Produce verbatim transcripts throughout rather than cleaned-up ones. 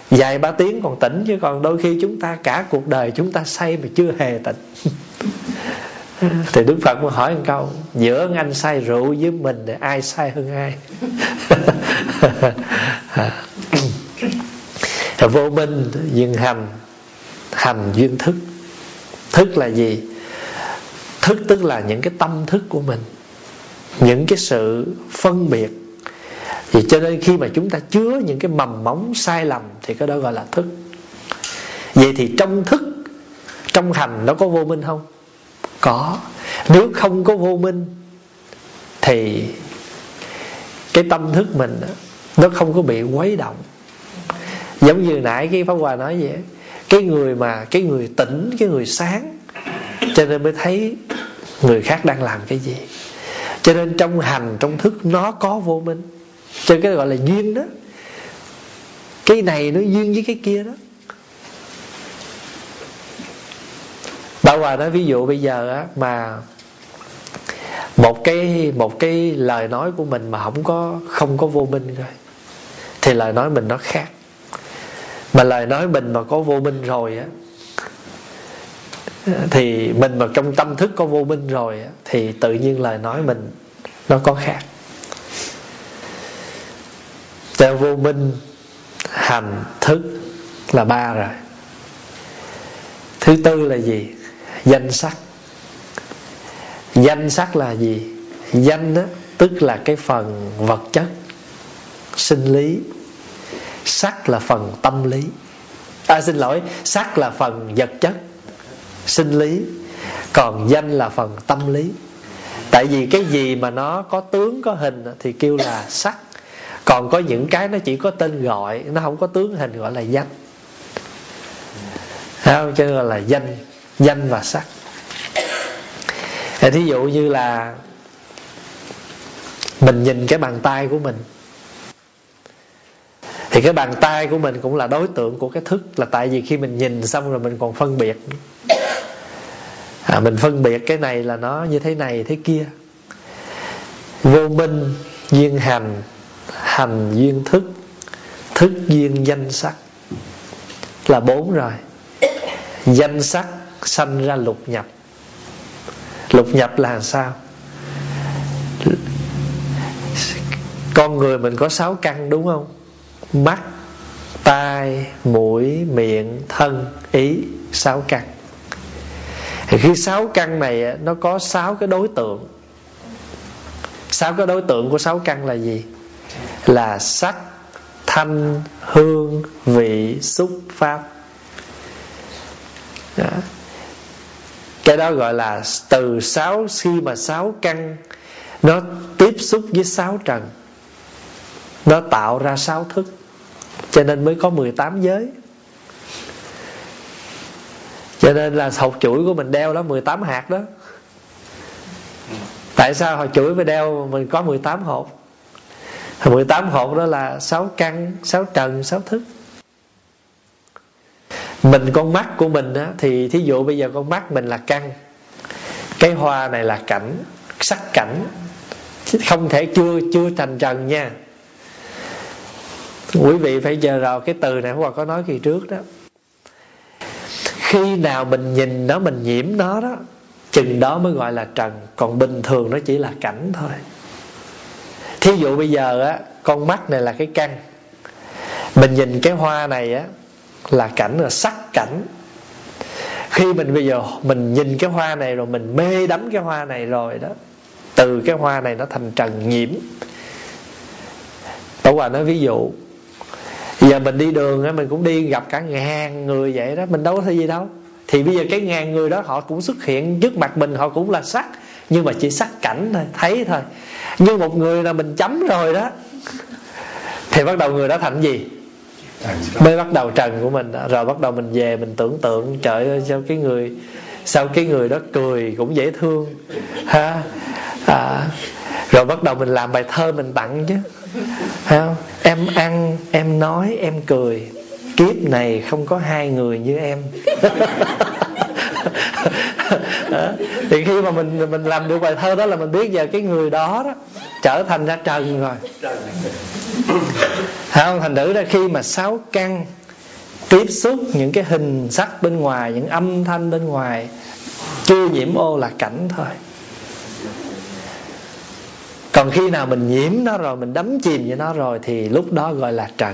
vài ba tiếng còn tỉnh, chứ còn đôi khi chúng ta cả cuộc đời chúng ta say mà chưa hề tỉnh. Thì Đức Phật mới hỏi một câu: giữa anh say rượu với mình thì ai say hơn ai? Vô minh duyên hành, hành duyên thức. Thức là gì? Thức tức là những cái tâm thức của mình, những cái sự phân biệt. Thì cho nên khi mà chúng ta chứa những cái mầm móng sai lầm thì cái đó gọi là thức. Vậy thì trong thức, trong hành nó có vô minh không? Có. Nếu không có vô minh thì cái tâm thức mình nó không có bị quấy động. Giống như nãy cái Pháp Hòa nói vậy, cái người mà cái người tỉnh, cái người sáng, cho nên mới thấy người khác đang làm cái gì. Cho nên trong hành, trong thức nó có vô minh. Cho nên cái gọi là duyên đó. Cái này nó duyên với cái kia đó. Bảo Hòa nói ví dụ bây giờ á, mà một cái một cái lời nói của mình mà không có không có vô minh rồi thì lời nói mình nó khác. Mà lời nói mình mà có vô minh rồi á, thì mình mà trong tâm thức có vô minh rồi á, thì tự nhiên lời nói mình nó có khác. Theo vô minh, hành, thức là ba rồi. Thứ tư là gì? Danh sắc. Danh sắc là gì? Danh đó, tức là cái phần vật chất, sinh lý. Sắc là phần tâm lý. À xin lỗi, sắc là phần vật chất, sinh lý. Còn danh là phần tâm lý. Tại vì cái gì mà nó có tướng, có hình thì kêu là sắc. Còn có những cái nó chỉ có tên gọi, nó không có tướng hình, gọi là danh. Không? Cho nên là danh, danh và sắc. Thí dụ như là mình nhìn cái bàn tay của mình, thì cái bàn tay của mình cũng là đối tượng của cái thức. Là tại vì khi mình nhìn xong rồi mình còn phân biệt, à, mình phân biệt cái này là nó như thế này thế kia. Vô minh duyên hành, hành duyên thức, thức duyên danh sắc, là bốn rồi. Danh sắc sanh ra lục nhập. Lục nhập là sao? Con người mình có sáu căn đúng không? Mắt, tai, mũi, miệng, thân, ý. Sáu căn. Thì khi sáu căn này nó có sáu cái đối tượng. Sáu cái đối tượng của sáu căn là gì? Là sắc, thanh, hương, vị, xúc, pháp. Đó. Cái đó gọi là từ sáu, khi mà sáu căn nó tiếp xúc với sáu trần, nó tạo ra sáu thức. Cho nên mới có mười tám giới. Cho nên là hột chuỗi của mình đeo đó mười tám hạt đó. Tại sao hột chuỗi mình đeo mình có mười tám hột? mười tám hột đó là sáu căn, sáu trần, sáu thức. Mình con mắt của mình á, thì thí dụ bây giờ con mắt mình là căn, cái hoa này là cảnh, sắc cảnh, không thể chưa chưa thành trần nha. Quý vị phải chờ rồi cái từ này Hòa có nói kỳ trước đó. Khi nào mình nhìn nó, mình nhiễm nó đó, chừng đó mới gọi là trần. Còn bình thường nó chỉ là cảnh thôi. Thí dụ bây giờ á, con mắt này là cái căn, mình nhìn cái hoa này á là cảnh, là sắc cảnh. Khi mình bây giờ mình nhìn cái hoa này rồi mình mê đắm cái hoa này rồi đó, từ cái hoa này nó thành trần nhiễm. Tổ Hòa nói ví dụ, giờ mình đi đường á, mình cũng đi gặp cả ngàn người vậy đó, mình đâu có thấy gì đâu. Thì bây giờ cái ngàn người đó họ cũng xuất hiện trước mặt mình, họ cũng là sắc, nhưng mà chỉ sắc cảnh thôi, thấy thôi. Nhưng một người là mình chấm rồi đó, thì bắt đầu người đó thành gì? Mới bắt đầu trần của mình đó. Rồi bắt đầu mình về mình tưởng tượng, trời ơi sao cái người sao cái người đó cười cũng dễ thương ha. À, rồi bắt đầu mình làm bài thơ mình tặng chứ, không? Em ăn, em nói, em cười, kiếp này không có hai người như em. Thì khi mà mình mình làm được bài thơ đó là mình biết giờ cái người đó đó trở thành ra trần rồi. Không, thành thử ra khi mà sáu căn tiếp xúc những cái hình sắc bên ngoài, những âm thanh bên ngoài, chưa nhiễm ô là cảnh thôi. Còn khi nào mình nhiễm nó rồi, mình đắm chìm với nó rồi, thì lúc đó gọi là trần.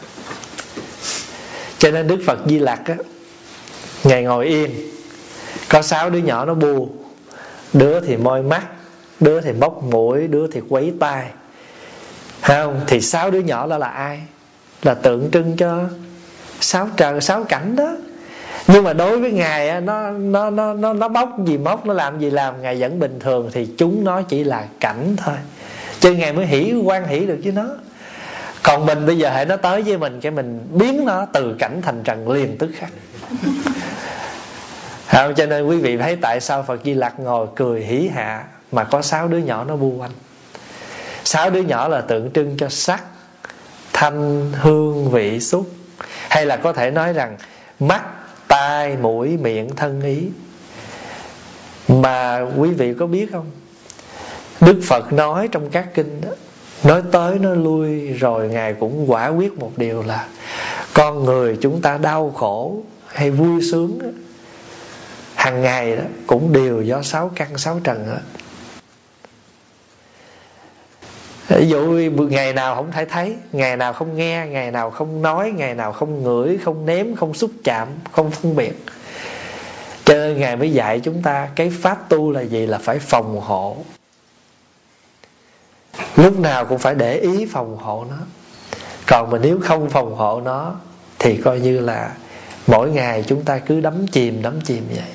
Cho nên Đức Phật Di Lặc á, Ngài ngồi yên, có sáu đứa nhỏ nó bu, đứa thì môi mắt, đứa thì móc mũi, đứa thì quấy tai, không? Thì sáu đứa nhỏ đó là ai? Là tượng trưng cho sáu trời, sáu cảnh đó. Nhưng mà đối với Ngài á, nó nó nó nó nó bóc gì móc, nó làm gì làm, Ngài vẫn bình thường, thì chúng nó chỉ là cảnh thôi. Cho Ngài mới hỷ quan hỷ được với nó. Còn mình bây giờ hãy nó tới với mình, cái mình biến nó từ cảnh thành trần liền tức khắc. Không? Cho nên quý vị thấy tại sao Phật Di Lặc ngồi cười hỷ hạ mà có sáu đứa nhỏ nó bu quanh. Sáu đứa nhỏ là tượng trưng cho sắc, thanh, hương, vị, xúc. Hay là có thể nói rằng mắt, tai, mũi, miệng, thân, ý. Mà quý vị có biết không, Đức Phật nói trong các kinh đó, nói tới nói lui rồi Ngài cũng quả quyết một điều là con người chúng ta đau khổ hay vui sướng đó, hàng ngày đó cũng đều do sáu căn sáu trần đó. Ví dụ ngày nào không thể thấy, ngày nào không nghe, ngày nào không nói, ngày nào không ngửi, không nếm, không xúc chạm, không phân biệt. Cho nên Ngài mới dạy chúng ta cái pháp tu là gì? Là phải phòng hộ. Lúc nào cũng phải để ý phòng hộ nó. Còn mà nếu không phòng hộ nó thì coi như là mỗi ngày chúng ta cứ đắm chìm, đắm chìm vậy.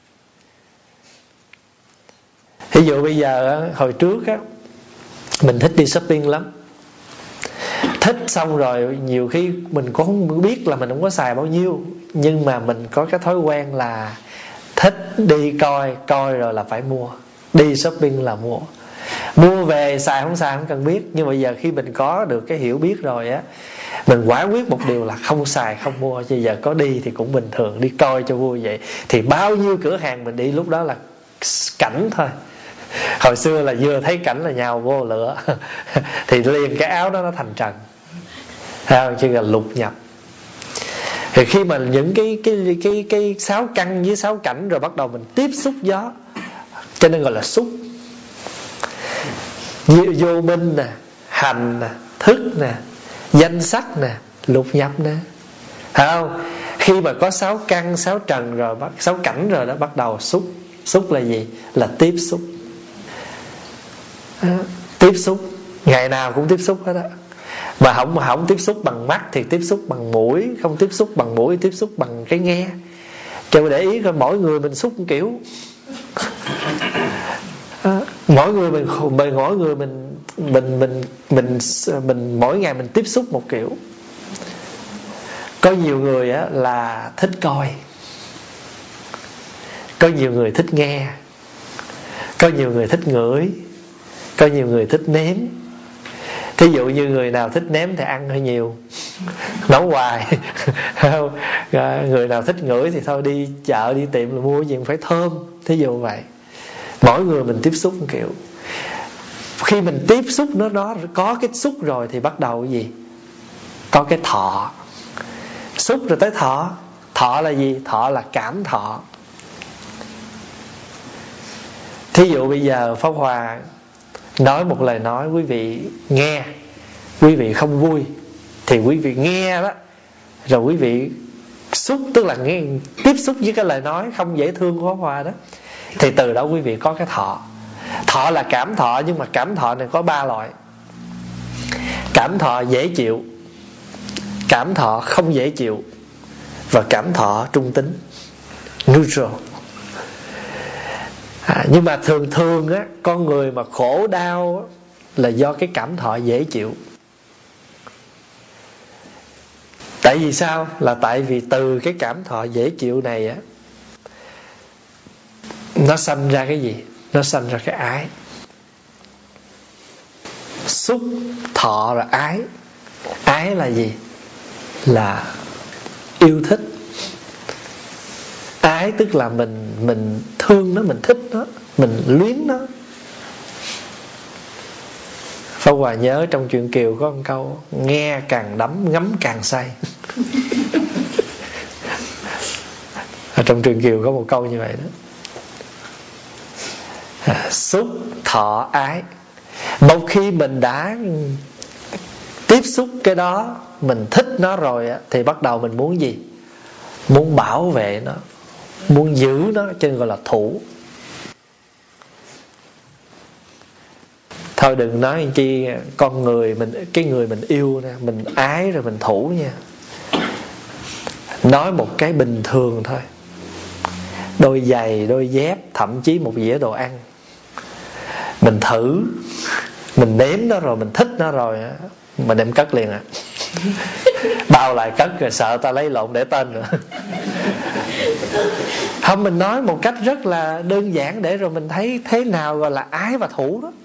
Ví dụ bây giờ hồi trước á, mình thích đi shopping lắm. Thích xong rồi nhiều khi mình cũng không biết là mình không có xài bao nhiêu, nhưng mà mình có cái thói quen là thích đi coi, coi rồi là phải mua. Đi shopping là mua. Mua về xài không xài không cần biết. Nhưng bây giờ khi mình có được cái hiểu biết rồi á, mình quả quyết một điều là không xài không mua. Bây giờ có đi thì cũng bình thường, đi coi cho vui vậy. Thì bao nhiêu cửa hàng mình đi lúc đó là cảnh thôi. Hồi xưa là vừa thấy cảnh là nhào vô lửa thì liền cái áo đó nó thành trần, không? Chứ là lục nhập. Thì khi mà những cái cái cái cái sáu căn với sáu cảnh rồi bắt đầu mình tiếp xúc gió, cho nên gọi là xúc. Vô minh nè, hành nè, thức nè, danh sắc nè, lục nhập nè, phải không? Khi mà có sáu căn sáu trần rồi, sáu cảnh rồi đó, bắt đầu xúc. Xúc là gì? Là tiếp xúc. À, tiếp xúc ngày nào cũng tiếp xúc hết á. Mà không mà không tiếp xúc bằng mắt thì tiếp xúc bằng mũi, không tiếp xúc bằng mũi tiếp xúc bằng cái nghe. Cho để ý coi mỗi người mình xúc một kiểu. À, mỗi người mình mỗi người mình mình mình mình mình mỗi ngày mình tiếp xúc một kiểu. Có nhiều người á là thích coi, có nhiều người thích nghe, có nhiều người thích ngửi, có nhiều người thích nếm. Thí dụ như người nào thích nếm thì ăn hơi nhiều, nấu hoài. Người nào thích ngửi thì thôi đi chợ đi tiệm là mua gì cũng phải thơm. Thí dụ vậy. Mỗi người mình tiếp xúc một kiểu. Khi mình tiếp xúc nó đó, có cái xúc rồi thì bắt đầu cái gì? Có cái thọ. Xúc rồi tới thọ. Thọ là gì? Thọ là cảm thọ. Thí dụ bây giờ Pháp Hòa nói một lời nói, quý vị nghe, quý vị không vui thì quý vị nghe đó, rồi quý vị xúc, tức là nghe, tiếp xúc với cái lời nói không dễ thương của Pháp Hòa đó, thì từ đó quý vị có cái thọ. Thọ là cảm thọ, nhưng mà cảm thọ này có ba loại. Cảm thọ dễ chịu, cảm thọ không dễ chịu, và cảm thọ trung tính, neutral. À, nhưng mà thường thường á, con người mà khổ đau á, là do cái cảm thọ dễ chịu. Tại vì sao? Là tại vì từ cái cảm thọ dễ chịu này á, nó sanh ra cái gì? Nó sanh ra cái ái. Xúc, thọ là ái. Ái là gì? Là yêu thích. Ái tức là mình mình thương nó, mình thích nó, mình luyến nó. Pháp Hòa nhớ trong truyện Kiều có một câu: nghe càng đắm ngắm càng say. Trong Trường Kiều có một câu như vậy đó. À, xúc thọ ái. Một khi mình đã tiếp xúc cái đó, mình thích nó rồi á, thì bắt đầu mình muốn gì? Muốn bảo vệ nó, muốn giữ nó, cho nên gọi là thủ. Thôi đừng nói chi con người mình, cái người mình yêu nè, mình ái rồi mình thủ nha. Nói một cái bình thường thôi, đôi giày, đôi dép, thậm chí một dĩa đồ ăn, mình thử, mình nếm nó rồi, mình thích nó rồi, mình đem cất liền à. Bao lại cất rồi sợ ta lấy lộn để tên nữa. Không, mình nói một cách rất là đơn giản để rồi mình thấy thế nào gọi là ái và thủ đó.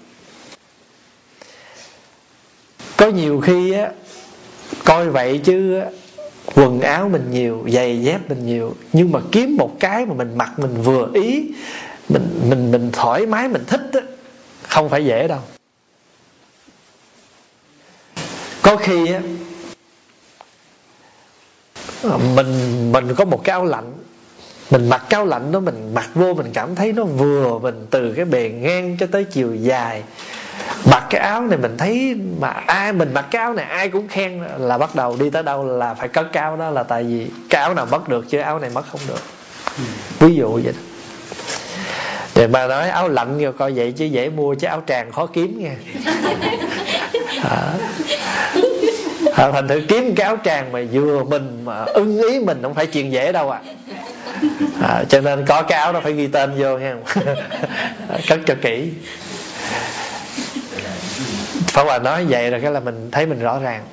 Có nhiều khi á, coi vậy chứ quần áo mình nhiều, giày dép mình nhiều, nhưng mà kiếm một cái mà mình mặc mình vừa ý, Mình mình mình thoải mái, mình thích á, không phải dễ đâu. Có khi á, Mình mình có một cái áo lạnh, mình mặc cái áo lạnh đó, mình mặc vô mình cảm thấy nó vừa mình, từ cái bề ngang cho tới chiều dài. Mặc cái áo này mình thấy mà ai mình mặc cái áo này ai cũng khen, là bắt đầu đi tới đâu là phải cất cái áo đó, là tại vì cái áo nào mất được chứ áo này mất không được. Ví dụ vậy đó. Để mà nói áo lạnh rồi coi vậy chứ dễ mua, chứ áo tràng khó kiếm nha. À, à, thành thử kiếm cái áo tràng mà vừa mình mà ưng ý mình không phải chuyện dễ đâu à. À, cho nên có cái áo đó phải ghi tên vô nha. Cất cho kỹ. Pháp Hòa nói vậy rồi cái là mình thấy mình rõ ràng.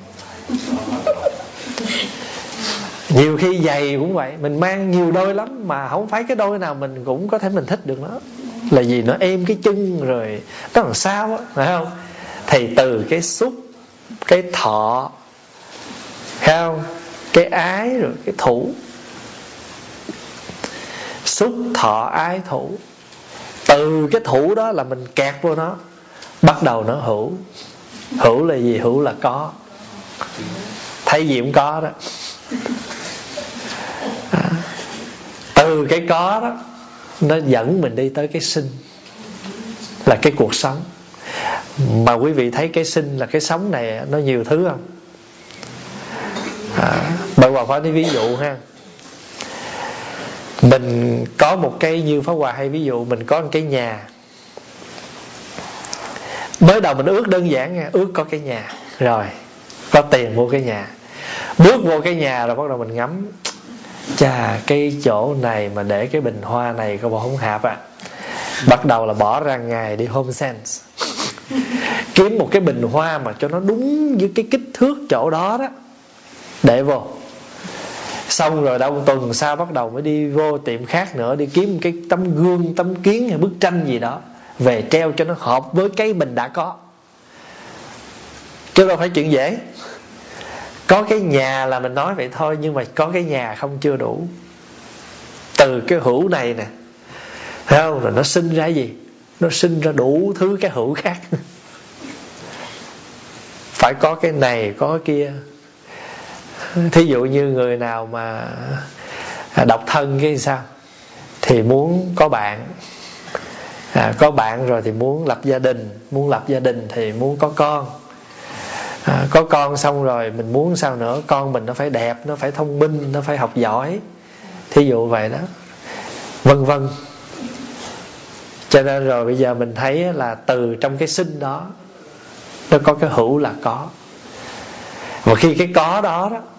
Nhiều khi giày cũng vậy, mình mang nhiều đôi lắm mà không phải cái đôi nào mình cũng có thể mình thích được nó. Là vì nó êm cái chân rồi nó làm sao á, phải không? Thì từ cái xúc, cái thọ, phải không? Cái ái rồi cái thủ. Xúc thọ ái thủ. Từ cái thủ đó là mình kẹt vô nó, bắt đầu nó hữu. Hữu là gì? Hữu là có. Thấy gì cũng có đó. À, từ cái có đó nó dẫn mình đi tới cái sinh, là cái cuộc sống. Mà quý vị thấy cái sinh là cái sống này nó nhiều thứ không? À, Bởi Hòa Pháp nói ví dụ ha. Mình có một cái, như Pháp Hòa hay ví dụ, mình có một cái nhà. Mới đầu mình ước đơn giản nha, ước có cái nhà, rồi có tiền mua cái nhà. Bước vô cái nhà rồi bắt đầu mình ngắm, chà, cái chỗ này mà để cái bình hoa này có bộ không hạp à. Bắt đầu là bỏ ra ngày đi Home Sense, kiếm một cái bình hoa mà cho nó đúng với cái kích thước chỗ đó đó, để vô. Xong rồi đâu tuần sau bắt đầu mới đi vô tiệm khác nữa, đi kiếm một cái tấm gương, tấm kiến hay bức tranh gì đó về treo cho nó hợp với cái mình đã có. Chứ đâu phải chuyện dễ. Có cái nhà là mình nói vậy thôi, nhưng mà có cái nhà không chưa đủ. Từ cái hữu này nè, thấy không? Rồi nó sinh ra gì? Nó sinh ra đủ thứ cái hữu khác. Phải có cái này, có cái kia. Thí dụ như người nào mà độc thân cái sao, thì muốn có bạn. à, Có bạn rồi thì muốn lập gia đình. Muốn lập gia đình thì muốn có con. à, Có con xong rồi mình muốn sao nữa? Con mình nó phải đẹp, nó phải thông minh, nó phải học giỏi, thí dụ vậy đó, vân vân. Cho nên rồi bây giờ mình thấy là từ trong cái sinh đó nó có cái hữu là có. Và khi cái có đó đó,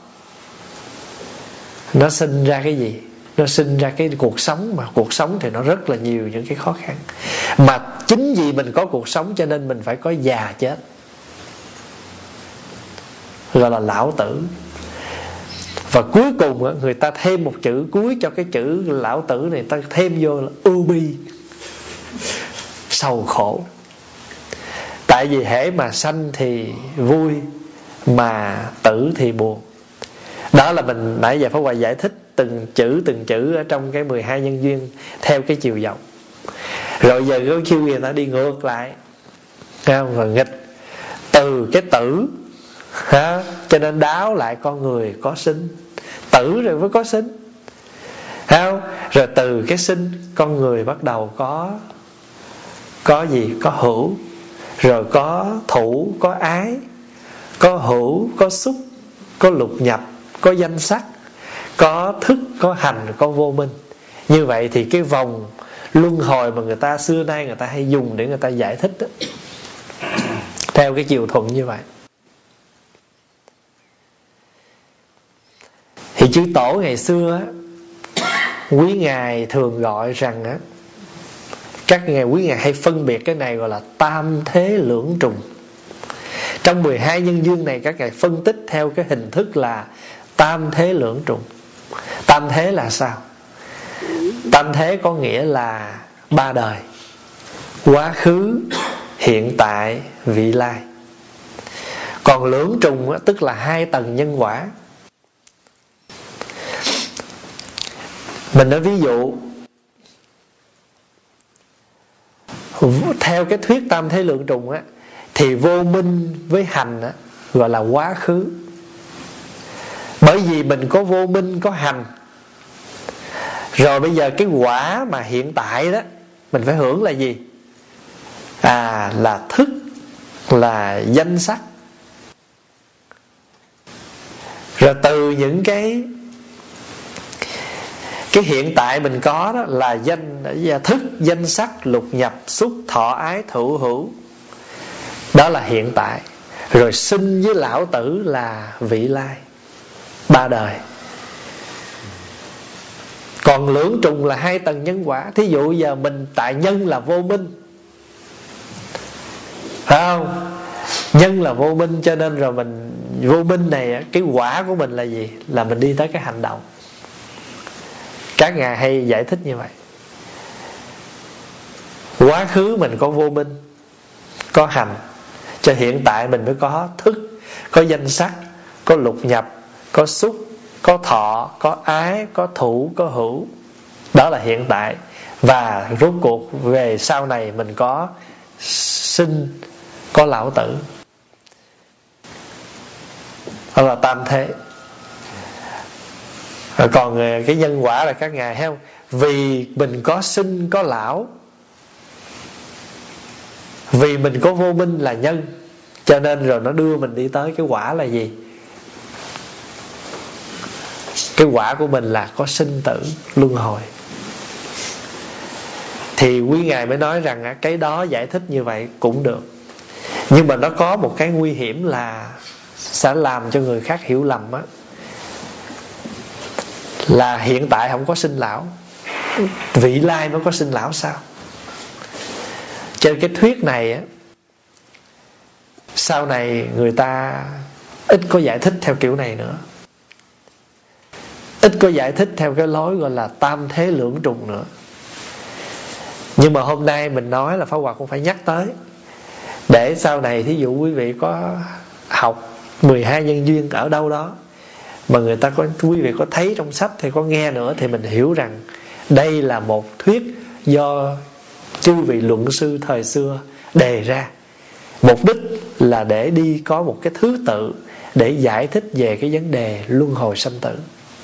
nó sinh ra cái gì? Nó sinh ra cái cuộc sống. Mà cuộc sống thì nó rất là nhiều những cái khó khăn. Mà chính vì mình có cuộc sống cho nên mình phải có già chết, gọi là lão tử. Và cuối cùng người ta thêm một chữ cuối cho cái chữ lão tử này, ta thêm vô là ưu bi, sầu khổ. Tại vì hễ mà sanh thì vui, mà tử thì buồn. Đó là mình nãy giờ Pháp Hòa giải thích từng chữ từng chữ ở trong cái mười hai nhân duyên theo cái chiều dọc. Rồi giờ cái chiều người ta đi ngược lại, không? Rồi nghịch từ cái tử ha, cho nên đáo lại con người có sinh. Tử rồi mới có sinh. không? Rồi từ cái sinh, con người bắt đầu có Có gì? Có hữu. Rồi có thủ, có ái. Có hữu, có xúc, có lục nhập, có danh sắc, có thức, có hành, có vô minh. Như vậy thì cái vòng luân hồi mà người ta xưa nay người ta hay dùng để người ta giải thích đó, theo cái chiều thuận như vậy. Thì chư tổ ngày xưa á, quý ngài thường gọi rằng á, các ngài quý ngài hay phân biệt cái này gọi là tam thế lưỡng trùng. Trong mười hai nhân duyên này các ngài phân tích theo cái hình thức là tam thế lưỡng trùng. Tam thế là sao? Tam thế có nghĩa là ba đời: quá khứ, hiện tại, vị lai. Còn lưỡng trùng á, tức là hai tầng nhân quả. Mình nói ví dụ, theo cái thuyết tam thế lượng trùng á, thì vô minh với hành á, gọi là quá khứ. Bởi vì mình có vô minh, có hành. Rồi bây giờ cái quả mà hiện tại đó mình phải hưởng là gì? À, là thức, là danh sắc. Rồi từ những cái Cái hiện tại mình có đó là danh thức, danh sắc, lục nhập, xúc, thọ, ái, thủ, hữu. Đó là hiện tại. Rồi sinh với lão tử là vị lai, ba đời. Còn lưỡng trùng là hai tầng nhân quả. Thí dụ giờ mình tại nhân là vô minh, phải không? Nhân là vô minh, cho nên rồi mình vô minh này, cái quả của mình là gì? Là mình đi tới cái hành động. Các ngài hay giải thích như vậy. Quá khứ mình có vô minh, có hành, cho hiện tại mình mới có thức, có danh sắc, có lục nhập, có xúc, có thọ, có ái, có thủ, có hữu. Đó là hiện tại. Và rốt cuộc về sau này mình có sinh, có lão tử. Đó là tam thế. Còn cái nhân quả là các ngài thấy không? Vì mình có sinh, có lão, vì mình có vô minh là nhân, cho nên rồi nó đưa mình đi tới cái quả là gì? Cái quả của mình là có sinh tử luân hồi. Thì quý ngài mới nói rằng cái đó giải thích như vậy cũng được. Nhưng mà nó có một cái nguy hiểm là sẽ làm cho người khác hiểu lầm á, là hiện tại không có sinh lão, vị lai mới có sinh lão sao? Trên cái thuyết này á, sau này người ta ít có giải thích theo kiểu này nữa, ít có giải thích theo cái lối gọi là tam thế lưỡng trùng nữa. Nhưng mà hôm nay mình nói là Pháp Hòa cũng phải nhắc tới, để sau này thí dụ quý vị có học mười hai nhân duyên ở đâu đó mà người ta có, quý vị có thấy trong sách thì có nghe nữa, thì mình hiểu rằng đây là một thuyết do chư vị luận sư thời xưa đề ra. Mục đích là để đi có một cái thứ tự để giải thích về cái vấn đề luân hồi sanh tử.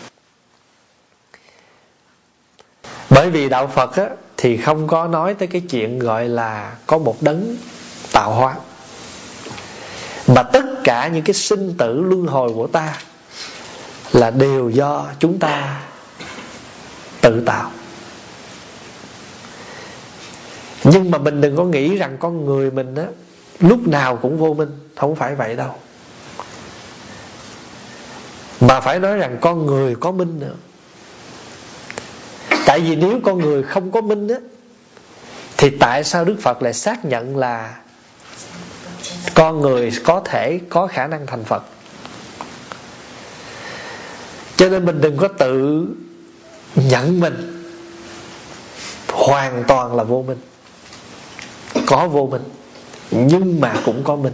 Bởi vì đạo Phật á, thì không có nói tới cái chuyện gọi là có một đấng tạo hóa, mà tất cả những cái sinh tử luân hồi của ta là đều do chúng ta tự tạo. Nhưng mà mình đừng có nghĩ rằng con người mình á, lúc nào cũng vô minh. Không phải vậy đâu. Mà phải nói rằng con người có minh nữa. Tại vì nếu con người không có minh á, thì tại sao Đức Phật lại xác nhận là con người có thể có khả năng thành Phật? Cho nên mình đừng có tự nhận mình hoàn toàn là vô minh. Có vô minh, nhưng mà cũng có minh.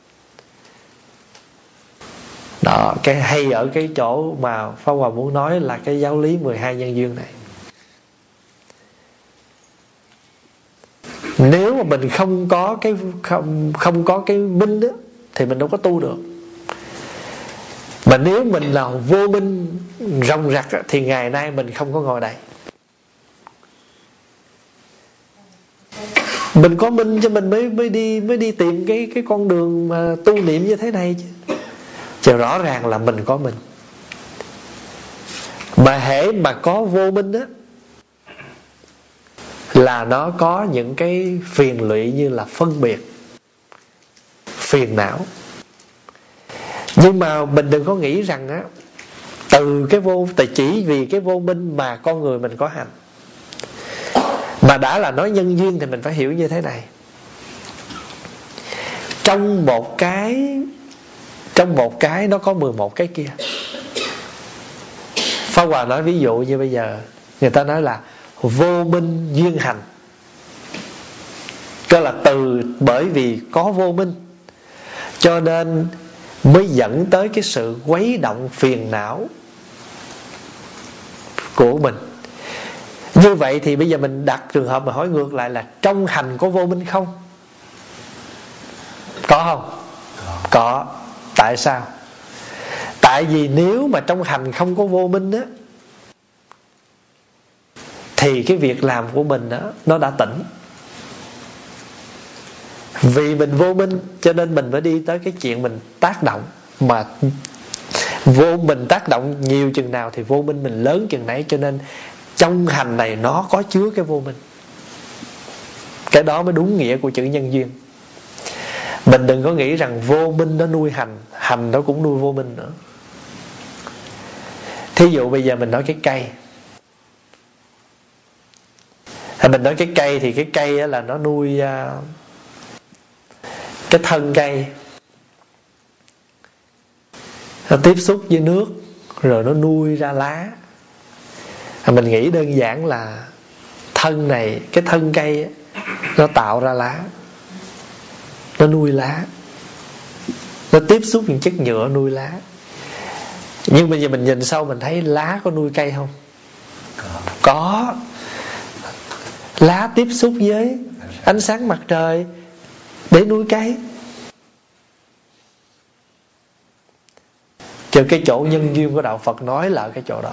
Đó, cái hay ở cái chỗ mà Pháp Hòa muốn nói là cái giáo lý mười hai nhân duyên này. Nếu mà mình không có cái không không có cái minh đó, thì mình đâu có tu được. Mà nếu mình là vô minh ròng rạc thì ngày nay mình không có ngồi đây. Mình có minh cho mình mới mới đi mới đi tìm cái cái con đường mà tu niệm như thế này chứ. Chứ rõ ràng là mình có minh. Mà hễ mà có vô minh á, là nó có những cái phiền lụy như là phân biệt, phiền não. Nhưng mà mình đừng có nghĩ rằng á, từ cái vô tại chỉ vì cái vô minh mà con người mình có hành. Mà đã là nói nhân duyên thì mình phải hiểu như thế này. Trong một cái Trong một cái nó có mười một cái kia. Pháp Hòa nói ví dụ như bây giờ người ta nói là vô minh duyên hành. Tức là từ bởi vì có vô minh cho nên mới dẫn tới cái sự quấy động phiền não của mình. Như vậy thì bây giờ mình đặt trường hợp mà hỏi ngược lại là trong hành có vô minh không? Có không? Có. Có. Tại sao? Tại vì nếu mà trong hành không có vô minh á, thì cái việc làm của mình đó, nó đã tỉnh. Vì mình vô minh cho nên mình mới đi tới cái chuyện mình tác động. Mà vô mình tác động nhiều chừng nào thì vô minh mình lớn chừng nấy. Cho nên trong hành này nó có chứa cái vô minh. Cái đó mới đúng nghĩa của chữ nhân duyên. Mình đừng có nghĩ rằng vô minh nó nuôi hành, hành nó cũng nuôi vô minh nữa. Thí dụ bây giờ mình nói cái cây, mình nói cái cây thì cái cây là nó nuôi cái thân cây, nó tiếp xúc với nước rồi nó nuôi ra lá. Mình nghĩ đơn giản là thân này, cái thân cây nó tạo ra lá, nó nuôi lá, nó tiếp xúc những chất nhựa nuôi lá. Nhưng bây giờ mình nhìn sâu mình thấy lá có nuôi cây không? Có. Lá tiếp xúc với ánh sáng mặt trời để nuôi cây. Chứ cái chỗ nhân duyên của đạo Phật nói là cái chỗ đó.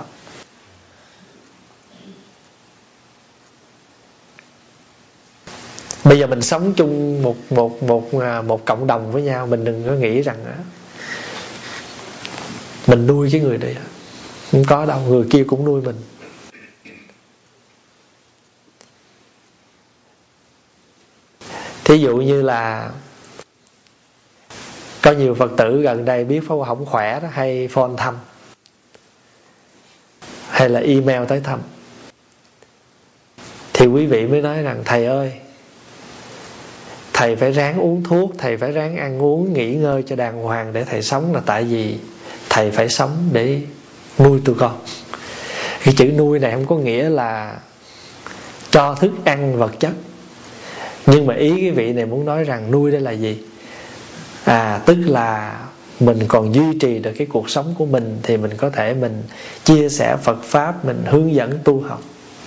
Bây giờ mình sống chung một một một một cộng đồng với nhau, mình đừng có nghĩ rằng đó, mình nuôi cái người này. Không có đâu, người kia cũng nuôi mình. Thí dụ như là có nhiều Phật tử gần đây biết Pháp Hòa không khỏe đó, hay phone thăm, hay là email tới thăm, thì quý vị mới nói rằng thầy ơi, thầy phải ráng uống thuốc, thầy phải ráng ăn uống, nghỉ ngơi cho đàng hoàng để thầy sống, là tại vì thầy phải sống để nuôi tụi con. Cái chữ nuôi này không có nghĩa là cho thức ăn vật chất, nhưng mà ý cái vị này muốn nói rằng nuôi đây là gì? À, tức là mình còn duy trì được cái cuộc sống của mình thì mình có thể mình chia sẻ Phật Pháp, mình hướng dẫn tu học.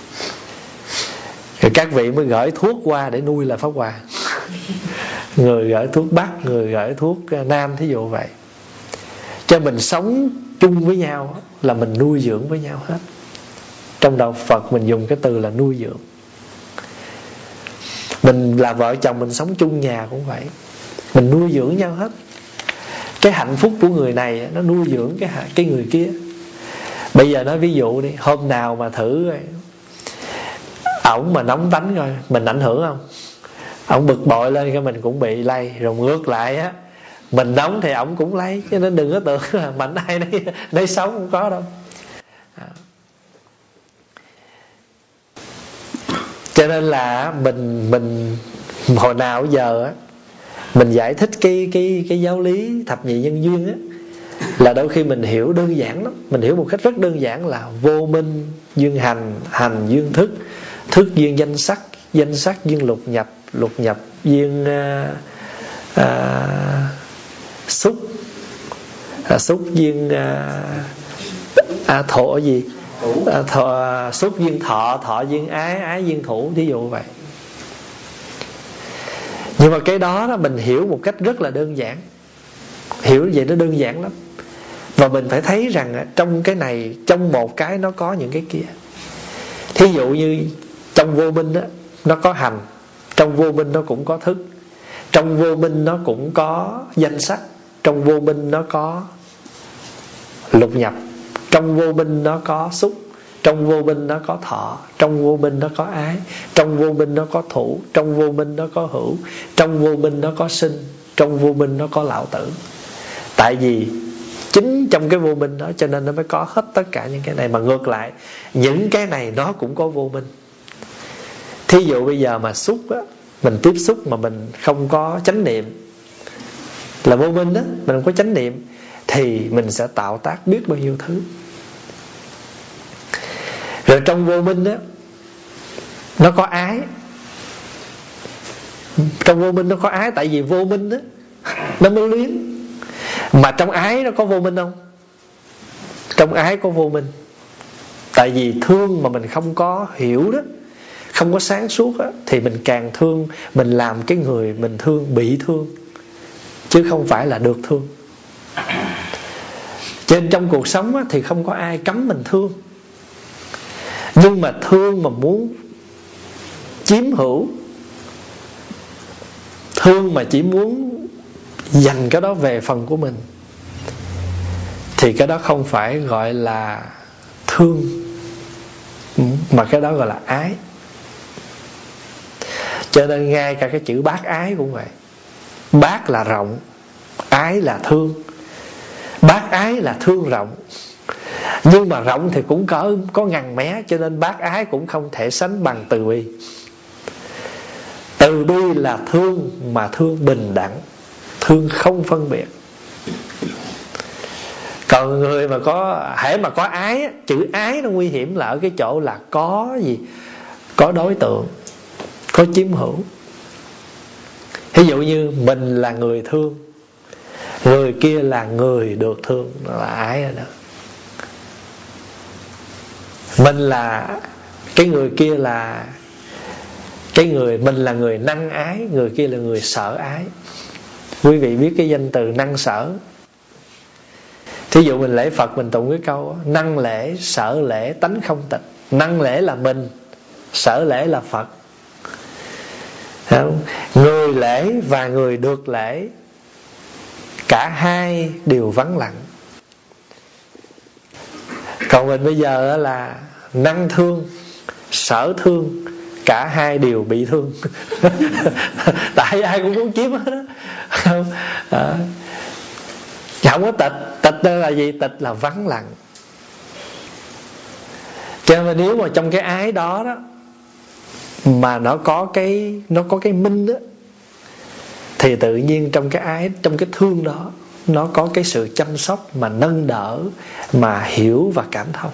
Rồi các vị mới gửi thuốc qua để nuôi là Pháp Hòa. Người gửi thuốc Bắc, người gửi thuốc Nam, thí dụ vậy. Cho mình sống chung với nhau là mình nuôi dưỡng với nhau hết. Trong đạo Phật mình dùng cái từ là nuôi dưỡng. Mình là vợ chồng mình sống chung nhà cũng vậy, mình nuôi dưỡng nhau hết. Cái hạnh phúc của người này nó nuôi dưỡng cái cái người kia. Bây giờ nói ví dụ đi, hôm nào mà thử ổng mà nóng tánh rồi, mình ảnh hưởng không? Ổng bực bội lên cái mình cũng bị lây. Rồi ngược lại á, mình nóng thì ổng cũng lây. Cho nên đừng có tưởng là mạnh ai nấy, nấy sống, không có đâu. Cho nên là mình mình hồi nào giờ á, mình giải thích cái cái cái giáo lý thập nhị nhân duyên á, là đôi khi mình hiểu đơn giản lắm. Mình hiểu một cách rất đơn giản là vô minh duyên hành, hành duyên thức, thức duyên danh sắc, danh sắc duyên lục nhập, lục nhập duyên à, à, xúc, à, xúc duyên à, à, thọ gì à, thọ, xúc duyên thọ, thọ duyên ái, ái duyên thủ, thí dụ vậy. Nhưng mà cái đó, đó mình hiểu một cách rất là đơn giản. Hiểu vậy nó đơn giản lắm. Và mình phải thấy rằng trong cái này, trong một cái nó có những cái kia. Thí dụ như trong vô minh đó, nó có hành, Trong vô minh nó cũng có thức. Trong vô minh nó cũng có danh sắc. Trong vô minh nó có lục nhập. Trong vô minh nó có xúc. Trong vô minh nó có thọ. Trong vô minh nó có ái. Trong vô minh nó có thủ. Trong vô minh nó có hữu. Trong vô minh nó có sinh. Trong vô minh nó có lão tử. Tại vì chính trong cái vô minh đó cho nên nó mới có hết tất cả những cái này. Mà ngược lại, những cái này nó cũng có vô minh. Thí dụ bây giờ mà xúc á, mình tiếp xúc mà mình không có chánh niệm, là vô minh đó, mình không có chánh niệm, thì mình sẽ tạo tác biết bao nhiêu thứ. Rồi trong vô minh đó, nó có ái. Trong vô minh nó có ái. Tại vì vô minh đó, nó mới luyến. Mà trong ái nó có vô minh không? Trong ái có vô minh. Tại vì thương mà mình không có hiểu đó, không có sáng suốt đó, thì mình càng thương. Mình làm cái người mình thương bị thương, chứ không phải là được thương. Cho nên trong cuộc sống á, thì không có ai cấm mình thương. Nhưng mà thương mà muốn chiếm hữu, thương mà chỉ muốn dành cái đó về phần của mình, thì cái đó không phải gọi là thương, mà cái đó gọi là ái. Cho nên ngay cả cái chữ bác ái cũng vậy. Bác là rộng, ái là thương. Bác ái là thương rộng, nhưng mà rộng thì cũng có, có ngần mé. Cho nên bác ái cũng không thể sánh bằng từ bi. Từ bi là thương, mà thương bình đẳng, thương không phân biệt. Còn người mà có, hễ mà có ái, chữ ái nó nguy hiểm là ở cái chỗ là có gì? Có đối tượng, có chiếm hữu. Ví dụ như mình là người thương, người kia là người được thương, là ái rồi đó. Mình là, cái người kia là cái người, mình là người năng ái, người kia là người sợ ái. Quý vị biết cái danh từ năng sở. Thí dụ mình lễ Phật, mình tụng cái câu năng lễ, sở lễ, tánh không tịch. Năng lễ là mình, sở lễ là Phật. Không? Người lễ và người được lễ, cả hai đều vắng lặng. Còn mình bây giờ là năng thương, sở thương, cả hai đều bị thương. Tại ai cũng muốn chiếm hết đó. Không? À, không có tịch. Tịch là gì? Tịch là vắng lặng. Cho nên nếu mà trong cái ái đó đó mà nó có cái nó có cái minh đó, thì tự nhiên trong cái ái, trong cái thương đó, nó có cái sự chăm sóc mà nâng đỡ, mà hiểu và cảm thông.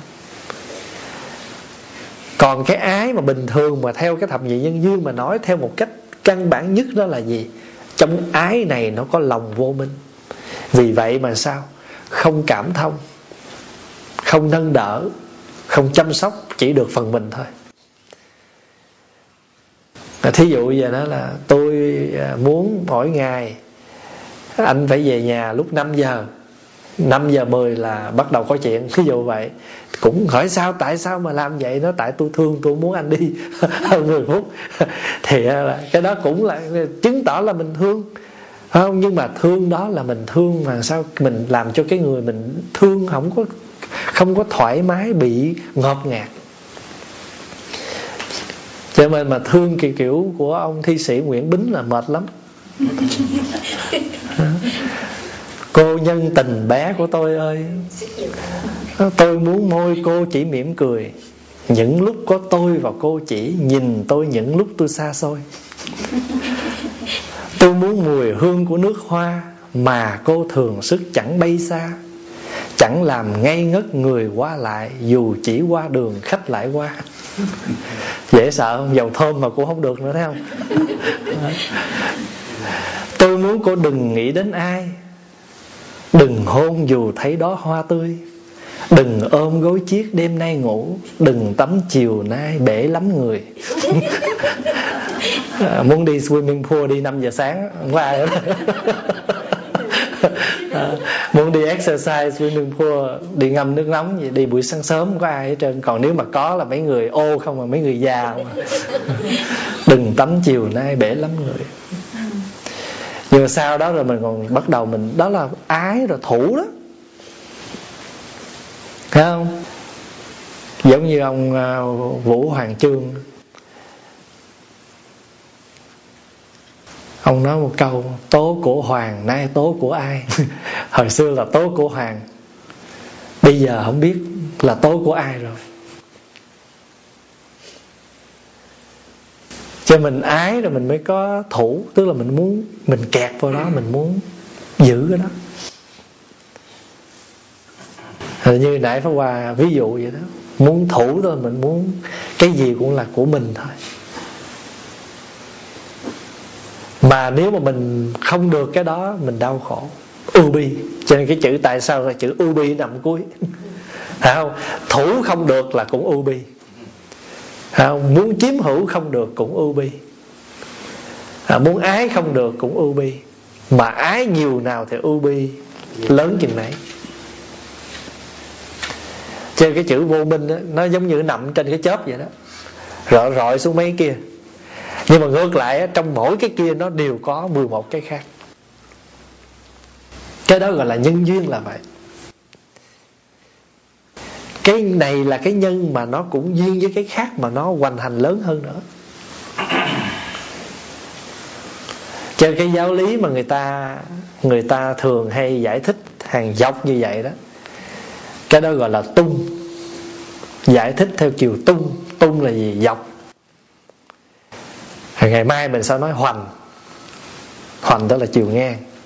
Còn cái ái mà bình thường mà theo cái thập nhị nhân duyên mà nói theo một cách căn bản nhất đó là gì? Trong ái này nó có lòng vô minh. Vì vậy mà sao? Không cảm thông, không nâng đỡ, không chăm sóc, chỉ được phần mình thôi. Thí dụ giờ đó là tôi muốn mỗi ngày anh phải về nhà lúc năm giờ, năm giờ mười là bắt đầu có chuyện. Thí dụ vậy. Cũng hỏi sao, tại sao mà làm vậy? Nó tại tôi thương, tôi muốn anh đi hơn mười phút. Thì cái đó cũng là chứng tỏ là mình thương, không? Nhưng mà thương đó là mình thương mà sao mình làm cho cái người mình thương không có không có thoải mái, bị ngột ngạt. Cho nên mà thương kiểu kiểu của ông thi sĩ Nguyễn Bính là mệt lắm. Cô nhân tình bé của tôi ơi, tôi muốn môi cô chỉ mỉm cười, những lúc có tôi và cô chỉ, nhìn tôi những lúc tôi xa xôi. Tôi muốn mùi hương của nước hoa, mà cô thường sức chẳng bay xa, chẳng làm ngây ngất người qua lại, dù chỉ qua đường khách lại qua. Dễ sợ không? Dầu thơm mà cũng không được nữa, thấy không? Tôi muốn cô đừng nghĩ đến ai, đừng hôn dù thấy đó hoa tươi, đừng ôm gối chiếc đêm nay ngủ, đừng tắm chiều nay bể lắm người. À, muốn đi swimming pool đi năm giờ sáng, không có ai hết. À, Muốn đi exercise swimming pool, đi ngâm nước nóng vậy, đi buổi sáng sớm không có ai hết trơn. Còn nếu mà có là mấy người ô không, mà mấy người già mà. Đừng tắm chiều nay bể lắm người. Nhưng mà sau đó rồi mình còn bắt đầu mình, đó là ái rồi, thủ đó, thấy không? Giống như ông uh, Vũ Hoàng Chương, ông nói một câu: tố của Hoàng nay tố của ai? Hồi xưa là tố của Hoàng, bây giờ không biết là tố của ai rồi. Cho mình ái rồi mình mới có thủ, tức là mình muốn, mình kẹt vào đó, mình muốn giữ cái đó. Hình như nãy Pháp Hòa ví dụ vậy đó, muốn thủ thôi, mình muốn cái gì cũng là của mình thôi. Mà nếu mà mình không được cái đó, mình đau khổ, ưu bi. Cho nên cái chữ tại sao là chữ ưu bi nằm cuối. Phải không? Thủ không được là cũng ưu bi. Phải không? Muốn chiếm hữu không được cũng ưu bi. À, muốn ái không được cũng ưu bi. Mà ái nhiều nào thì ưu bi lớn chừng nấy. Cho nên cái chữ vô minh đó, nó giống như nằm trên cái chớp vậy đó, rọi rọi xuống mấy kia. Nhưng mà ngược lại, trong mỗi cái kia nó đều có mười một cái khác. Cái đó gọi là nhân duyên là vậy. Cái này là cái nhân mà nó cũng duyên với cái khác, mà nó hoành hành lớn hơn nữa. Trên cái giáo lý mà người ta Người ta thường hay giải thích hàng dọc như vậy đó, cái đó gọi là tung. Giải thích theo chiều tung. Tung là gì? Dọc. Ngày mai mình sẽ nói hoành. Hoành đó là chiều ngang.